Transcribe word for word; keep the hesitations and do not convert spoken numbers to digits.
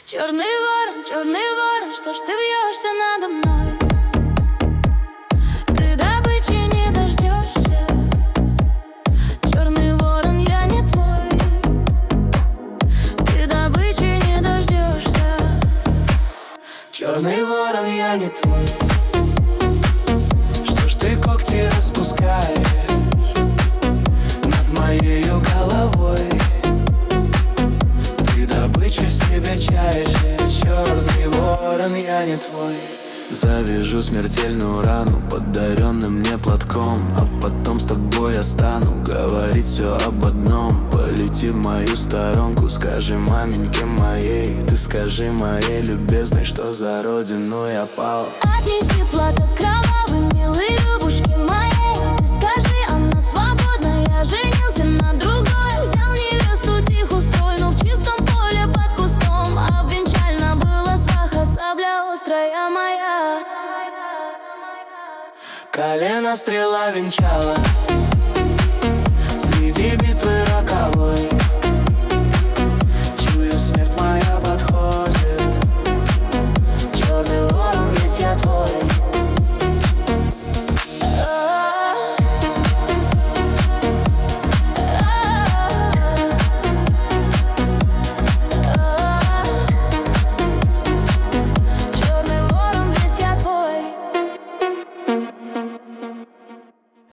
Черный ворон, черный ворон, что ж ты вьешься надо мной? Ты добычи не дождешься. Черный ворон, я не твой. Ты добычи не дождешься. Черный ворон, я не твой. Что ж ты когти распускаешь над моею головой? Ты добычу себе чаешь. Черный ворон, я не твой. Завяжу смертельную рану подаренным мне платком, а потом с тобой я стану говорить все об одном. Полети в мою сторонку, скажи маменьке моей, ты скажи моей любезной, что за родину я пал. Отнеси платок кровавый, милой любушке моей. Ты скажи, она свободна, я женился на другой. Взял невесту тихо стройну в чистом поле под кустом. Обвенчально была сваха, сабля острая моя. Колено стрела венчала среди бит